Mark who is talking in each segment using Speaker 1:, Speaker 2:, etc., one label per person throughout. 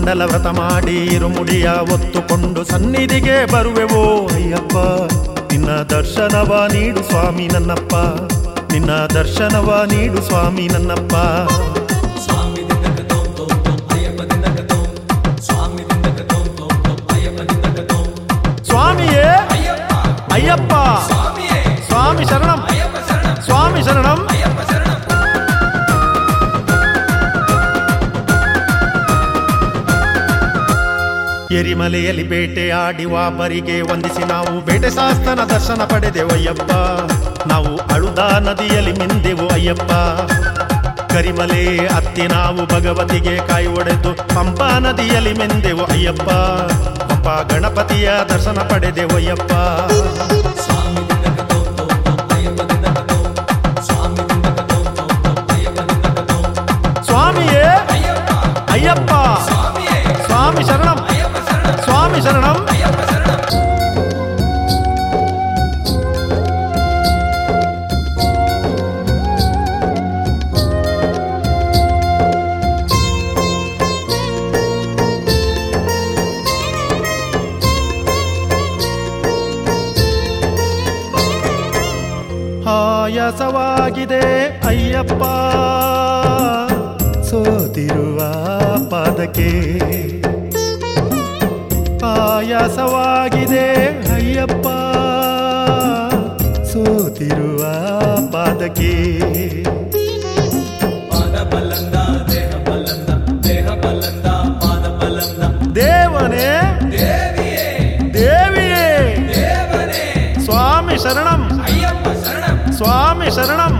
Speaker 1: ಮಂಡಲ ವ್ರತ ಮಾಡಿ ಇರುಮುಡಿಯ ಒತ್ತುಕೊಂಡು ಸನ್ನಿಧಿಗೆ ಬರುವೆವೋ ಅಯ್ಯಪ್ಪ. ನಿನ್ನ ದರ್ಶನವ ನೀಡು ಸ್ವಾಮಿ ನನ್ನಪ್ಪ, ನಿನ್ನ ದರ್ಶನವ ನೀಡು ಸ್ವಾಮಿ ನನ್ನಪ್ಪ. ಸ್ವಾಮಿಯೇ ಅಯ್ಯಪ್ಪ, ಸ್ವಾಮಿ ಶರಣಂ, ಸ್ವಾಮಿ ಶರಣಂ. ಎರಿಮಲೆಯಲ್ಲಿ ಬೇಟೆ ಆಡಿ ವಾಪರಿಗೆ ವಂದಿಸಿ ನಾವು ಬೇಟೆ ಶಾಸ್ತನ ದರ್ಶನ ಪಡೆದೆವು ಅಯ್ಯಪ್ಪ. ನಾವು ಅಳುದಾ ನದಿಯಲ್ಲಿ ಮಿಂದೆವು ಅಯ್ಯಪ್ಪ. ಕರಿಮಲೆ ಹತ್ತಿ ನಾವು ಭಗವತಿಗೆ ಕಾಯಿ ಒಡೆದು ಪಂಪಾ ನದಿಯಲ್ಲಿ ಮೆಂದೆವು ಅಯ್ಯಪ್ಪ. ಪಂಪ ಗಣಪತಿಯ ದರ್ಶನ ಪಡೆದೆವು ಅಯ್ಯಪ್ಪ. ಸ್ವಾಮಿಯೇ ಅಯ್ಯಪ್ಪ, ಸ್ವಾಮಿ ಶರಣಂ, ಸ್ವಾಮಿ ಶರಣಂ. ಆಯಾಸವಾಗಿದೆ ಅಯ್ಯಪ್ಪ ಸೋತಿರುವ ಪಾದಕ್ಕೆ. ಆಯಾಸವಾಗಿದೆ ಅಯ್ಯಪ್ಪ ಸೋತಿರುವ ಪಾದಕ್ಕೆ. ದೇವನೇ ದೇವಿಯೇ ಸ್ವಾಮಿ ಶರಣಂ, ಸ್ವಾಮಿ ಶರಣಂ.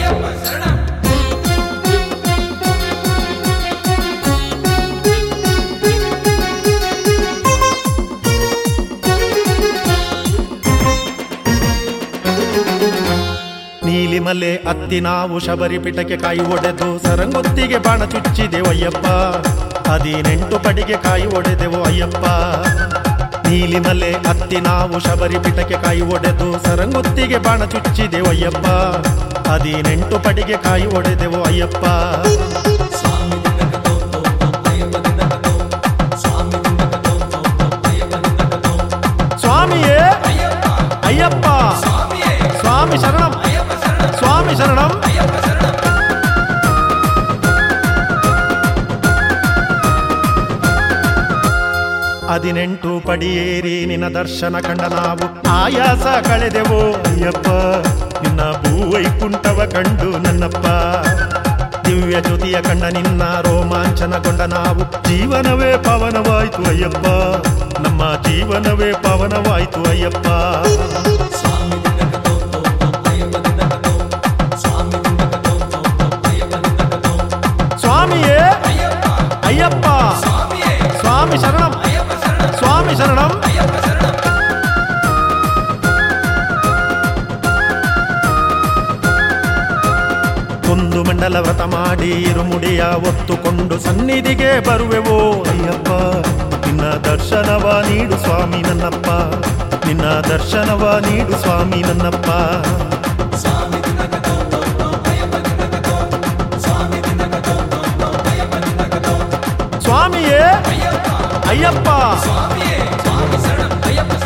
Speaker 1: ನೀಲಿಮಲೆ ಹತ್ತಿ ನಾವು ಶಬರಿ ಪೀಠಕ್ಕೆ ಕಾಯಿ ಒಡೆದು ಸರಂಗೊತ್ತಿಗೆ ಬಾಣ ಚುಚ್ಚಿದೆವು ಅಯ್ಯಪ್ಪ. 18 ಪಡಿಗೆ ಕಾಯಿ ಒಡೆದೆವು ಅಯ್ಯಪ್ಪ. ನೀಲಿಮಲೆ ಹತ್ತಿ ನಾವು ಶಬರಿ ಪೀಠಕ್ಕೆ ಕಾಯಿ ಒಡೆದು ಸರಂಗೊತ್ತಿಗೆ ಬಾಣ ಚುಚ್ಚಿದೆವು ಅಯ್ಯಪ್ಪ. 18 ಪಡಿಗೆ ಕಾಯಿ ಒಡೆದೆವು ಅಯ್ಯಪ್ಪ. ಸ್ವಾಮಿಯೇ ಅಯ್ಯಪ್ಪ, ಸ್ವಾಮಿ ಶರಣಂ, ಸ್ವಾಮಿ ಶರಣಂ. 18 ಪಡಿಯೇರಿ ನಿನ್ನ ದರ್ಶನ ಕಂಡ ನಾವು ಆಯಾಸ ಕಳೆದೆವು ಅಯ್ಯಪ್ಪ. ನಿನ್ನ ಭೂವೈಕುಂಠವ ಕಂಡು ನನ್ನಪ್ಪ. ದಿವ್ಯ ಜ್ಯೋತಿಯ ಕಂಡ ನಿನ್ನ ರೋಮಾಂಚನಗೊಂಡ ನಾವು ಜೀವನವೇ ಪಾವನವಾಯಿತು ಅಯ್ಯಪ್ಪ. ನಮ್ಮ ಜೀವನವೇ ಪಾವನವಾಯಿತು ಅಯ್ಯಪ್ಪ. ಸ್ವಾಮಿಯೇ ಅಯ್ಯಪ್ಪ, ಸ್ವಾಮಿ ಶರಣಂ, ಸ್ವಾಮಿ ಶರಣಂ. ಒಂದು ಮಂಡಲ ವ್ರತ ಮಾಡಿ ಇರುಮುಡಿಯ ಒತ್ತುಕೊಂಡು ಸನ್ನಿಧಿಗೆ ಬರುವೆವೋ ಅಯ್ಯಪ್ಪ. ನಿನ್ನ ದರ್ಶನವ ನೀಡು ಸ್ವಾಮಿ ನನ್ನಪ್ಪ, ನಿನ್ನ ದರ್ಶನವ ನೀಡು ಸ್ವಾಮಿ ನನ್ನಪ್ಪ. ಸ್ವಾಮಿಯೇ ಅಯ್ಯಪ್ಪ,
Speaker 2: ಸ್ವಾಮಿ ಶರಣಂ ಅಯ್ಯಪ್ಪ.